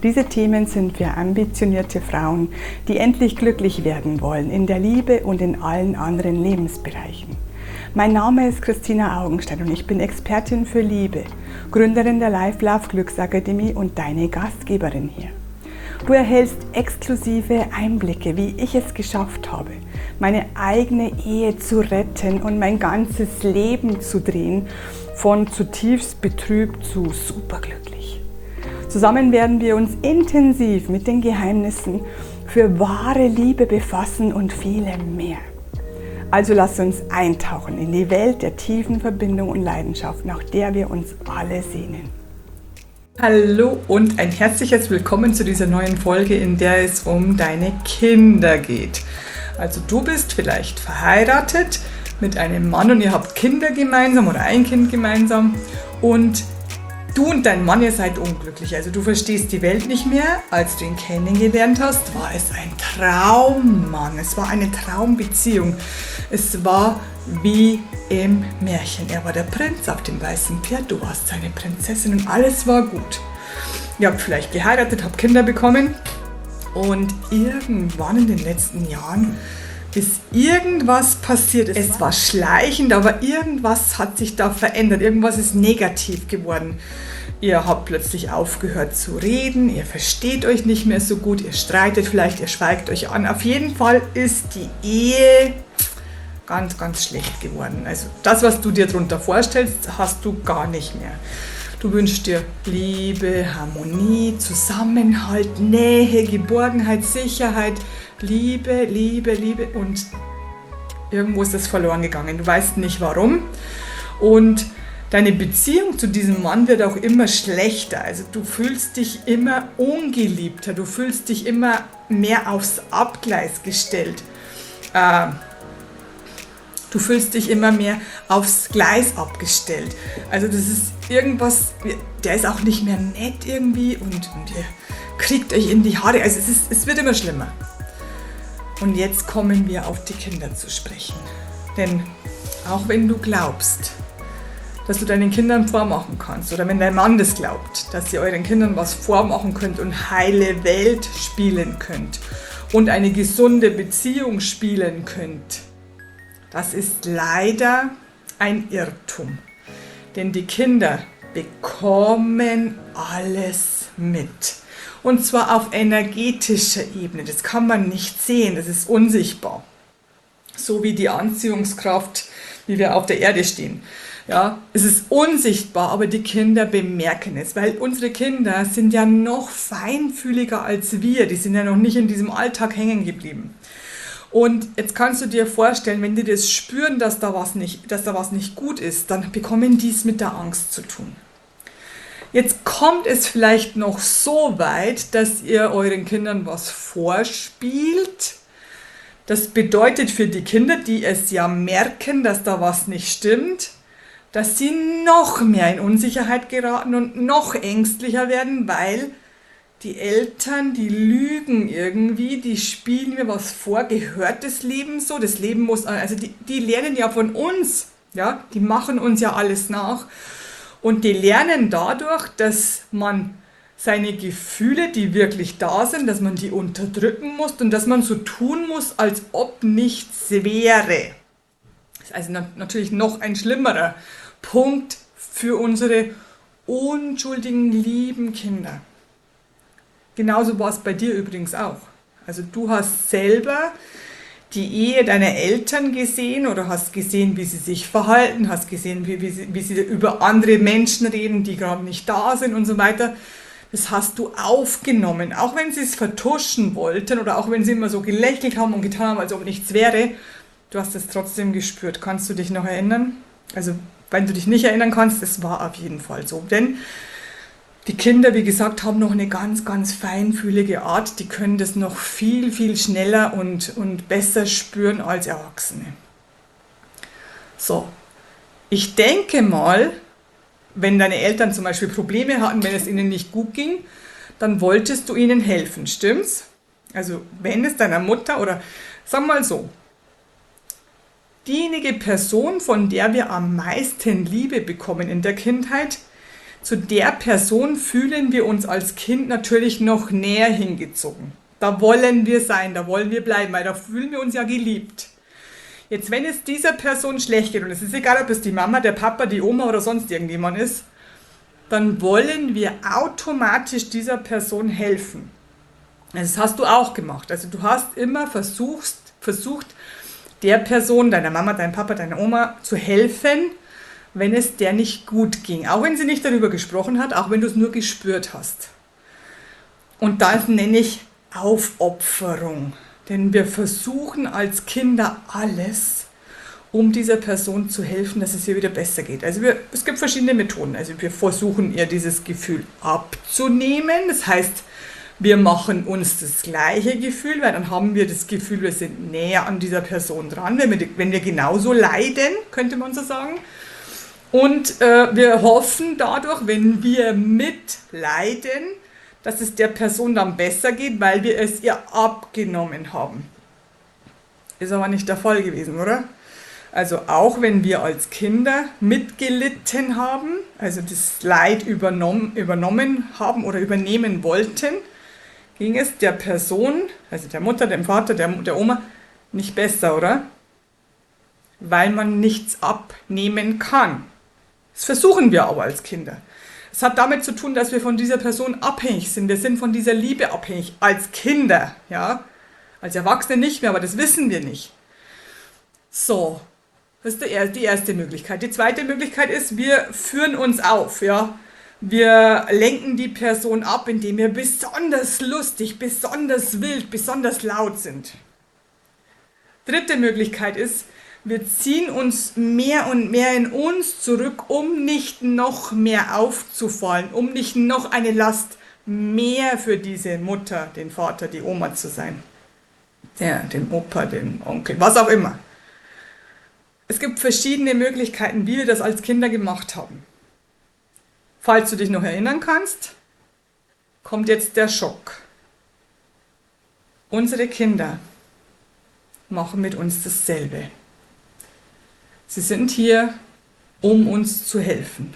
Diese Themen sind für ambitionierte Frauen, die endlich glücklich werden wollen in der Liebe und in allen anderen Lebensbereichen. Mein Name ist Christina Augenstein und ich bin Expertin für Liebe, Gründerin der Life Love Glücksakademie und deine Gastgeberin hier. Du erhältst exklusive Einblicke, wie ich es geschafft habe, meine eigene Ehe zu retten und mein ganzes Leben zu drehen, von zutiefst betrübt zu superglücklich. Zusammen werden wir uns intensiv mit den Geheimnissen für wahre Liebe befassen und vielem mehr. Also lass uns eintauchen in die Welt der tiefen Verbindung und Leidenschaft, nach der wir uns alle sehnen. Hallo und ein herzliches Willkommen zu dieser neuen Folge, in der es um deine Kinder geht. Also du bist vielleicht verheiratet mit einem Mann und ihr habt Kinder gemeinsam oder ein Kind gemeinsam und du und dein Mann, ihr seid unglücklich. Also du verstehst die Welt nicht mehr. Als du ihn kennengelernt hast, war es ein Traummann. Es war eine Traumbeziehung. Es war wie im Märchen. Er war der Prinz auf dem weißen Pferd, du warst seine Prinzessin und alles war gut. Ihr habt vielleicht geheiratet, habt Kinder bekommen und irgendwann in den letzten Jahren ist irgendwas passiert. Es war schleichend, aber irgendwas hat sich da verändert. Irgendwas ist negativ geworden. Ihr habt plötzlich aufgehört zu reden, ihr versteht euch nicht mehr so gut, ihr streitet vielleicht, ihr schweigt euch an. Auf jeden Fall ist die Ehe ganz, ganz schlecht geworden. Also das, was du dir darunter vorstellst, hast du gar nicht mehr. Du wünschst dir Liebe, Harmonie, Zusammenhalt, Nähe, Geborgenheit, Sicherheit, Liebe, Liebe, Liebe und irgendwo ist das verloren gegangen. Du weißt nicht warum und deine Beziehung zu diesem Mann wird auch immer schlechter. Also du fühlst dich immer ungeliebter, du fühlst dich immer mehr aufs Abgleis gestellt. Du fühlst dich immer mehr aufs Gleis abgestellt. Also das ist irgendwas, der ist auch nicht mehr nett irgendwie und ihr kriegt euch in die Haare. Also es wird immer schlimmer. Und jetzt kommen wir auf die Kinder zu sprechen. Denn auch wenn du glaubst, dass du deinen Kindern vormachen kannst oder wenn dein Mann das glaubt, dass ihr euren Kindern was vormachen könnt und heile Welt spielen könnt und eine gesunde Beziehung spielen könnt, das ist leider ein Irrtum. Denn die Kinder bekommen alles mit. Und zwar auf energetischer Ebene. Das kann man nicht sehen, das ist unsichtbar. So wie die Anziehungskraft, wie wir auf der Erde stehen. Ja, es ist unsichtbar, aber die Kinder bemerken es, weil unsere Kinder sind ja noch feinfühliger als wir. Die sind ja noch nicht in diesem Alltag hängen geblieben. Und jetzt kannst du dir vorstellen, wenn die das spüren, dass da was nicht gut ist, dann bekommen die es mit der Angst zu tun. Jetzt kommt es vielleicht noch so weit, dass ihr euren Kindern was vorspielt. Das bedeutet für die Kinder, die es ja merken, dass da was nicht stimmt, dass sie noch mehr in Unsicherheit geraten und noch ängstlicher werden, weil die Eltern, die lügen irgendwie, die spielen mir was vor, gehört das Leben so? Das Leben muss, also die lernen ja von uns, ja, die machen uns ja alles nach. Und die lernen dadurch, dass man seine Gefühle, die wirklich da sind, dass man die unterdrücken muss und dass man so tun muss, als ob nichts wäre. Das ist also natürlich noch ein schlimmerer Punkt für unsere unschuldigen, lieben Kinder. Genauso war es bei dir übrigens auch. Also du hast selber die Ehe deiner Eltern gesehen oder hast gesehen, wie sie sich verhalten, hast gesehen, wie sie über andere Menschen reden, die gerade nicht da sind und so weiter. Das hast du aufgenommen, auch wenn sie es vertuschen wollten oder auch wenn sie immer so gelächelt haben und getan haben, als ob nichts wäre. Du hast es trotzdem gespürt. Kannst du dich noch erinnern? Also wenn du dich nicht erinnern kannst, es war auf jeden Fall so. Denn die Kinder, wie gesagt, haben noch eine ganz, ganz feinfühlige Art. Die können das noch viel, viel schneller und besser spüren als Erwachsene. So, ich denke mal, wenn deine Eltern zum Beispiel Probleme hatten, wenn es ihnen nicht gut ging, dann wolltest du ihnen helfen, stimmt's? Also wenn es deiner Mutter oder, sagen wir mal so, diejenige Person, von der wir am meisten Liebe bekommen in der Kindheit, zu der Person fühlen wir uns als Kind natürlich noch näher hingezogen. Da wollen wir sein, da wollen wir bleiben, weil da fühlen wir uns ja geliebt. Jetzt, wenn es dieser Person schlecht geht, und es ist egal, ob es die Mama, der Papa, die Oma oder sonst irgendjemand ist, dann wollen wir automatisch dieser Person helfen. Das hast du auch gemacht. Also du hast immer versucht, der Person, deiner Mama, deinem Papa, deiner Oma zu helfen, wenn es der nicht gut ging. Auch wenn sie nicht darüber gesprochen hat, auch wenn du es nur gespürt hast. Und das nenne ich Aufopferung. Denn wir versuchen als Kinder alles, um dieser Person zu helfen, dass es ihr wieder besser geht. Also es gibt verschiedene Methoden. Also wir versuchen ihr dieses Gefühl abzunehmen. Das heißt, wir machen uns das gleiche Gefühl, weil dann haben wir das Gefühl, wir sind näher an dieser Person dran, wenn wir genauso leiden, könnte man so sagen. Und wir hoffen dadurch, wenn wir mitleiden, dass es der Person dann besser geht, weil wir es ihr abgenommen haben. Ist aber nicht der Fall gewesen, oder? Also auch wenn wir als Kinder mitgelitten haben, also das Leid übernommen haben oder übernehmen wollten, ging es der Person, also der Mutter, dem Vater, der Oma, nicht besser, oder? Weil man nichts abnehmen kann. Das versuchen wir aber als Kinder. Es hat damit zu tun, dass wir von dieser Person abhängig sind. Wir sind von dieser Liebe abhängig, als Kinder, ja. Als Erwachsene nicht mehr, aber das wissen wir nicht. So, das ist die erste Möglichkeit. Die zweite Möglichkeit ist, wir führen uns auf, ja. Wir lenken die Person ab, indem wir besonders lustig, besonders wild, besonders laut sind. Dritte Möglichkeit ist, wir ziehen uns mehr und mehr in uns zurück, um nicht noch mehr aufzufallen, um nicht noch eine Last mehr für diese Mutter, den Vater, die Oma zu sein. Den Opa, den Onkel, was auch immer. Es gibt verschiedene Möglichkeiten, wie wir das als Kinder gemacht haben. Falls du dich noch erinnern kannst, kommt jetzt der Schock. Unsere Kinder machen mit uns dasselbe. Sie sind hier, um uns zu helfen.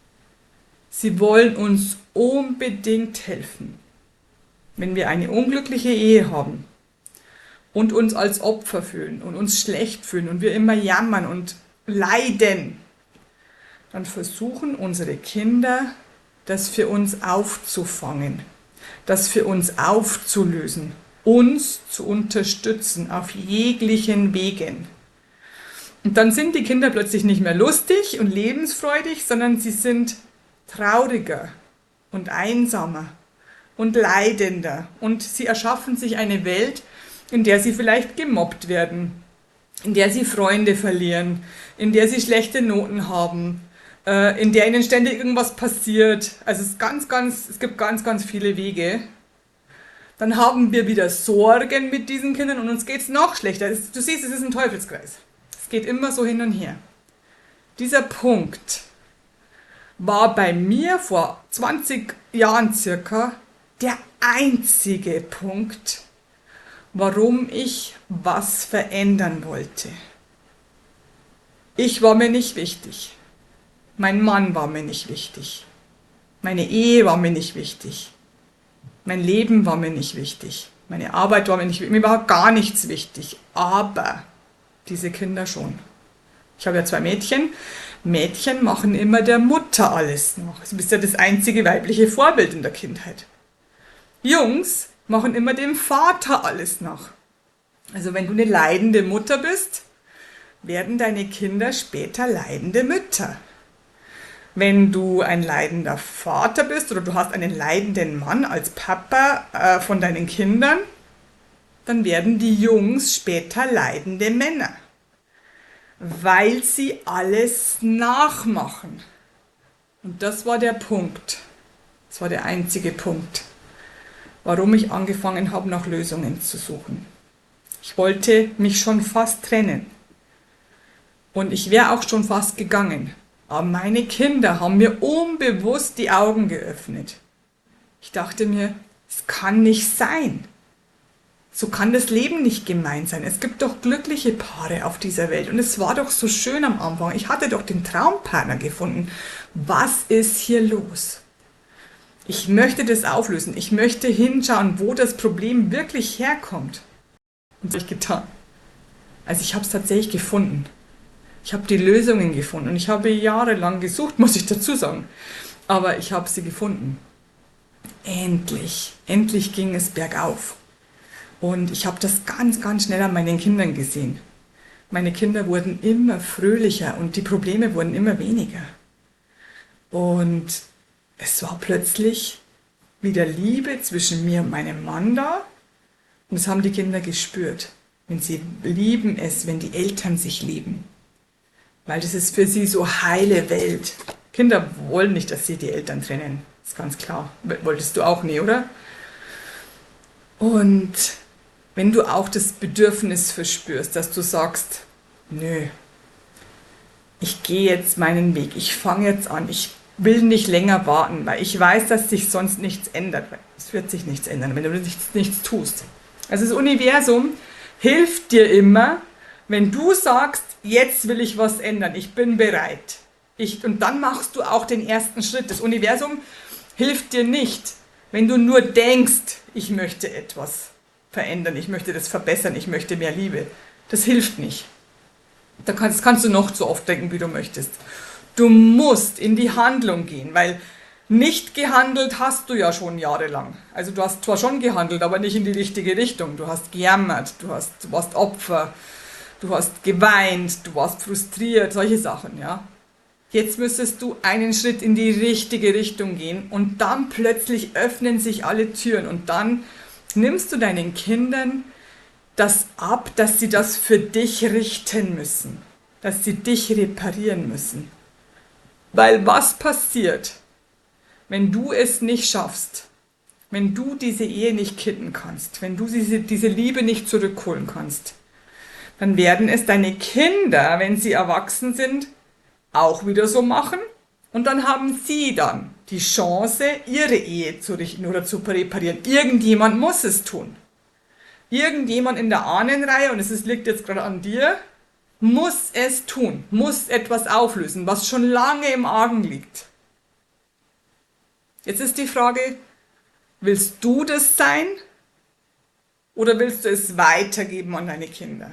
Sie wollen uns unbedingt helfen. Wenn wir eine unglückliche Ehe haben und uns als Opfer fühlen und uns schlecht fühlen und wir immer jammern und leiden, dann versuchen unsere Kinder, das für uns aufzufangen, das für uns aufzulösen, uns zu unterstützen auf jeglichen Wegen. Und dann sind die Kinder plötzlich nicht mehr lustig und lebensfreudig, sondern sie sind trauriger und einsamer und leidender. Und sie erschaffen sich eine Welt, in der sie vielleicht gemobbt werden, in der sie Freunde verlieren, in der sie schlechte Noten haben, in der ihnen ständig irgendwas passiert. Also es gibt ganz, ganz viele Wege. Dann haben wir wieder Sorgen mit diesen Kindern und uns geht es noch schlechter. Du siehst, es ist ein Teufelskreis. Es geht immer so hin und her. Dieser Punkt war bei mir vor 20 Jahren circa der einzige Punkt, warum ich was verändern wollte. Ich war mir nicht wichtig. Mein Mann war mir nicht wichtig. Meine Ehe war mir nicht wichtig. Mein Leben war mir nicht wichtig. Meine Arbeit war mir nicht wichtig. Mir war gar nichts wichtig. Aber diese Kinder schon. Ich habe ja 2 Mädchen. Mädchen machen immer der Mutter alles nach. Du bist ja das einzige weibliche Vorbild in der Kindheit. Jungs machen immer dem Vater alles nach. Also wenn du eine leidende Mutter bist, werden deine Kinder später leidende Mütter. Wenn du ein leidender Vater bist oder du hast einen leidenden Mann als Papa von deinen Kindern, dann werden die Jungs später leidende Männer, weil sie alles nachmachen. Und das war der Punkt, das war der einzige Punkt, warum ich angefangen habe, nach Lösungen zu suchen. Ich wollte mich schon fast trennen und ich wäre auch schon fast gegangen. Aber meine Kinder haben mir unbewusst die Augen geöffnet. Ich dachte mir, es kann nicht sein. So kann das Leben nicht gemein sein. Es gibt doch glückliche Paare auf dieser Welt. Und es war doch so schön am Anfang. Ich hatte doch den Traumpartner gefunden. Was ist hier los? Ich möchte das auflösen. Ich möchte hinschauen, wo das Problem wirklich herkommt. Und das habe ich getan. Also ich habe es tatsächlich gefunden. Ich habe die Lösungen gefunden. Und ich habe jahrelang gesucht, muss ich dazu sagen. Aber ich habe sie gefunden. Endlich. Endlich ging es bergauf. Und ich habe das ganz, ganz schnell an meinen Kindern gesehen. Meine Kinder wurden immer fröhlicher und die Probleme wurden immer weniger. Und es war plötzlich wieder Liebe zwischen mir und meinem Mann da. Und das haben die Kinder gespürt. Wenn sie lieben es, wenn die Eltern sich lieben. Weil das ist für sie so heile Welt. Kinder wollen nicht, dass sie die Eltern trennen. Das ist ganz klar. Wolltest du auch nie, oder? Und wenn du auch das Bedürfnis verspürst, dass du sagst, nö, ich gehe jetzt meinen Weg, ich fange jetzt an, ich will nicht länger warten, weil ich weiß, dass sich sonst nichts ändert. Es wird sich nichts ändern, wenn du nichts tust. Also das Universum hilft dir immer, wenn du sagst, jetzt will ich was ändern, ich bin bereit. Und dann machst du auch den ersten Schritt. Das Universum hilft dir nicht, wenn du nur denkst, ich möchte etwas verändern, ich möchte das verbessern, ich möchte mehr Liebe. Das hilft nicht. Das kannst du noch so oft denken, wie du möchtest. Du musst in die Handlung gehen, weil nicht gehandelt hast du ja schon jahrelang. Also du hast zwar schon gehandelt, aber nicht in die richtige Richtung. Du hast gejammert, du warst Opfer, du hast geweint, du warst frustriert, solche Sachen, ja. Jetzt müsstest du einen Schritt in die richtige Richtung gehen und dann plötzlich öffnen sich alle Türen und dann nimmst du deinen Kindern das ab, dass sie das für dich richten müssen, dass sie dich reparieren müssen. Weil was passiert, wenn du es nicht schaffst, wenn du diese Ehe nicht kitten kannst, wenn du diese Liebe nicht zurückholen kannst, dann werden es deine Kinder, wenn sie erwachsen sind, auch wieder so machen und dann haben sie dann die Chance, ihre Ehe zu richten oder zu reparieren. Irgendjemand muss es tun. Irgendjemand in der Ahnenreihe, und es liegt jetzt gerade an dir, muss es tun, muss etwas auflösen, was schon lange im Argen liegt. Jetzt ist die Frage, willst du das sein oder willst du es weitergeben an deine Kinder?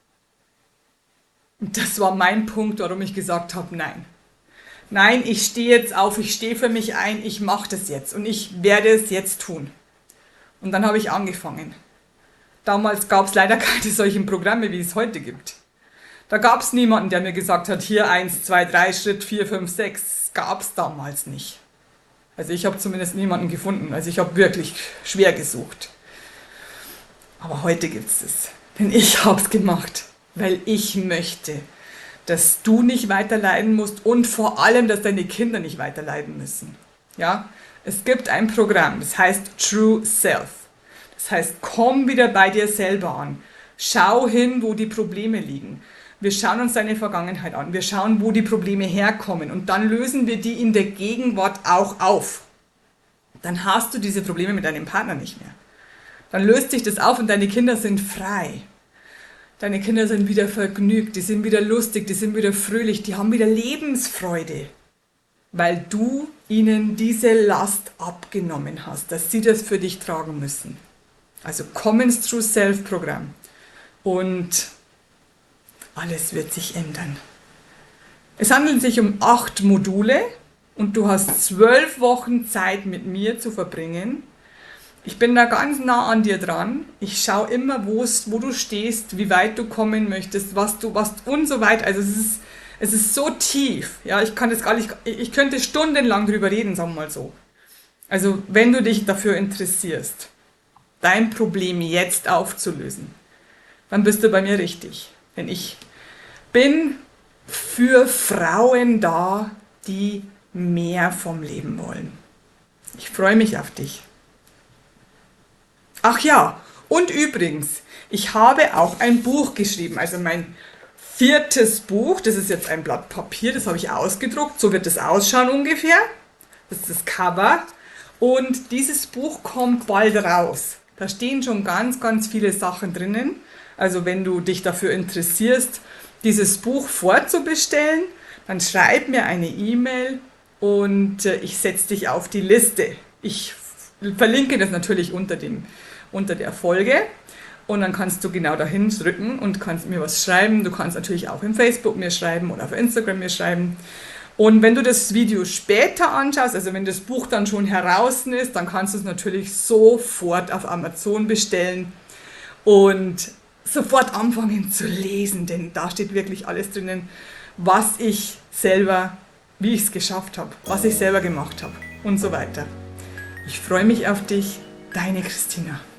Und das war mein Punkt, warum ich gesagt habe, nein. Nein, ich stehe jetzt auf, ich stehe für mich ein, ich mache das jetzt und ich werde es jetzt tun. Und dann habe ich angefangen. Damals gab es leider keine solchen Programme, wie es heute gibt. Da gab es niemanden, der mir gesagt hat, hier 1, 2, 3, Schritt 4, 5, 6. Das gab es damals nicht. Also ich habe zumindest niemanden gefunden. Also ich habe wirklich schwer gesucht. Aber heute gibt es es. Denn ich habe es gemacht. Weil ich möchte, dass du nicht weiter leiden musst und vor allem, dass deine Kinder nicht weiter leiden müssen. Ja? Es gibt ein Programm, das heißt True Self. Das heißt, komm wieder bei dir selber an. Schau hin, wo die Probleme liegen. Wir schauen uns deine Vergangenheit an. Wir schauen, wo die Probleme herkommen. Und dann lösen wir die in der Gegenwart auch auf. Dann hast du diese Probleme mit deinem Partner nicht mehr. Dann löst sich das auf und deine Kinder sind frei. Deine Kinder sind wieder vergnügt, die sind wieder lustig, die sind wieder fröhlich, die haben wieder Lebensfreude, weil du ihnen diese Last abgenommen hast, dass sie das für dich tragen müssen. Also komm ins True Self Programm und alles wird sich ändern. Es handelt sich um 8 Module und du hast 12 Wochen Zeit mit mir zu verbringen. Ich bin da ganz nah an dir dran. Ich schaue immer, wo du stehst, wie weit du kommen möchtest, was und so weiter. Also es ist so tief. Ja, ich könnte stundenlang drüber reden, sagen wir mal so. Also wenn du dich dafür interessierst, dein Problem jetzt aufzulösen, dann bist du bei mir richtig. Denn ich bin für Frauen da, die mehr vom Leben wollen. Ich freue mich auf dich. Ach ja, und übrigens, ich habe auch ein Buch geschrieben, also mein 4. Buch, das ist jetzt ein Blatt Papier, das habe ich ausgedruckt, so wird es ausschauen ungefähr, das ist das Cover und dieses Buch kommt bald raus. Da stehen schon ganz, ganz viele Sachen drinnen, also wenn du dich dafür interessierst, dieses Buch vorzubestellen, dann schreib mir eine E-Mail und ich setze dich auf die Liste. Ich verlinke das natürlich unter der Folge und dann kannst du genau dahin drücken und kannst mir was schreiben. Du kannst natürlich auch im Facebook mir schreiben oder auf Instagram mir schreiben. Und wenn du das Video später anschaust, also wenn das Buch dann schon heraus ist, dann kannst du es natürlich sofort auf Amazon bestellen und sofort anfangen zu lesen, denn da steht wirklich alles drinnen, wie ich es geschafft habe, was ich selber gemacht habe und so weiter. Ich freue mich auf dich, deine Christina.